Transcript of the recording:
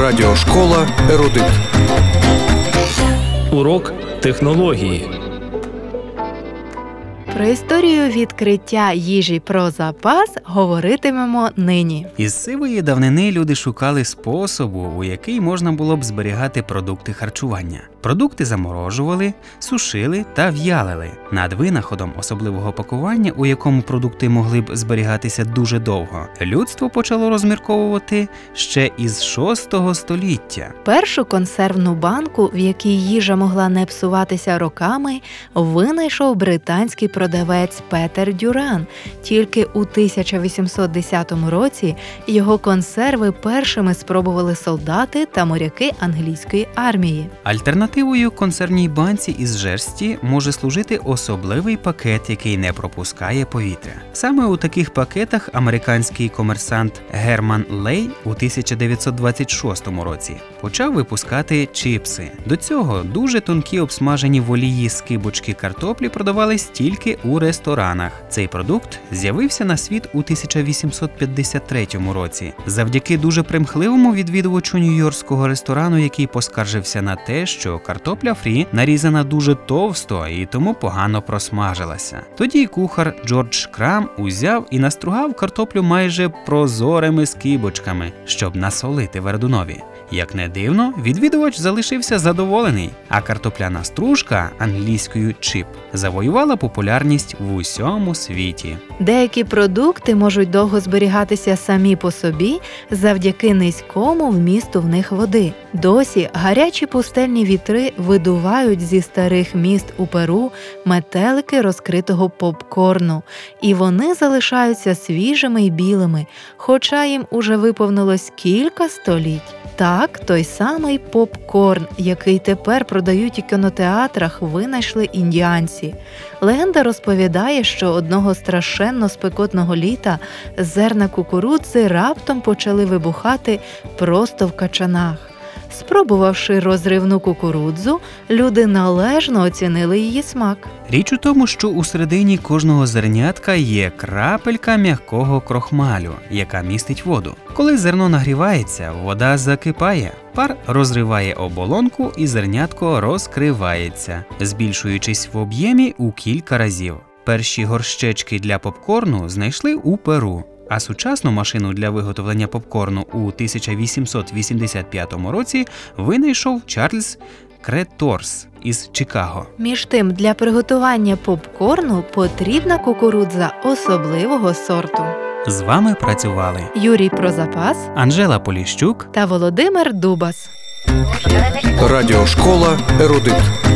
Радіошкола «Ерудит». Урок технології. Про історію відкриття їжі про запас говоритимемо нині. Із сивої давнини люди шукали способу, у який можна було б зберігати продукти харчування. Продукти заморожували, сушили та в'ялили. Над винаходом особливого пакування, у якому продукти могли б зберігатися дуже довго, людство почало розмірковувати ще із 6 століття. Першу консервну банку, в якій їжа могла не псуватися роками, винайшов британський продавець Петер Дюран. Тільки у 1810 році його консерви першими спробували солдати та моряки англійської армії. Альтернативою консервній банці із жерсті може служити особливий пакет, який не пропускає повітря. Саме у таких пакетах американський комерсант Герман Лей у 1926 році почав випускати чіпси. До цього дуже тонкі обсмажені в олії скибочки картоплі продавались тільки у ресторанах. Цей продукт з'явився на світ у 1853 році завдяки дуже примхливому відвідувачу нью-йоркського ресторану, який поскаржився на те, що картопля фрі нарізана дуже товсто і тому погано просмажилася. Тоді кухар Джордж Крам узяв і настругав картоплю майже прозорими скибочками, щоб насолити вердунові. Як не дивно, відвідувач залишився задоволений, а картопляна стружка, англійською чіп, завоювала популярність в усьому світі. Деякі продукти можуть довго зберігатися самі по собі завдяки низькому вмісту в них води. Досі гарячі пустельні вітри видувають зі старих міст у Перу метелики розкритого попкорну, і вони залишаються свіжими й білими, хоча їм уже виповнилось кілька століть. Так, той самий попкорн, який тепер продають у кінотеатрах, винайшли індіанці. Легенда розповідає, що одного страшенно спекотного літа зерна кукурудзи раптом почали вибухати просто в качанах. Спробувавши розривну кукурудзу, люди належно оцінили її смак. Річ у тому, що у середині кожного зернятка є крапелька м'якого крохмалю, яка містить воду. Коли зерно нагрівається, вода закипає. Пар розриває оболонку і зернятко розкривається, збільшуючись в об'ємі у кілька разів. Перші горщечки для попкорну знайшли у Перу. А сучасну машину для виготовлення попкорну у 1885 році винайшов Чарльз Креторс із Чикаго. Між тим, для приготування попкорну потрібна кукурудза особливого сорту. З вами працювали Юрій Прозапас, Анжела Поліщук та Володимир Дубас. Радіошкола «Ерудит».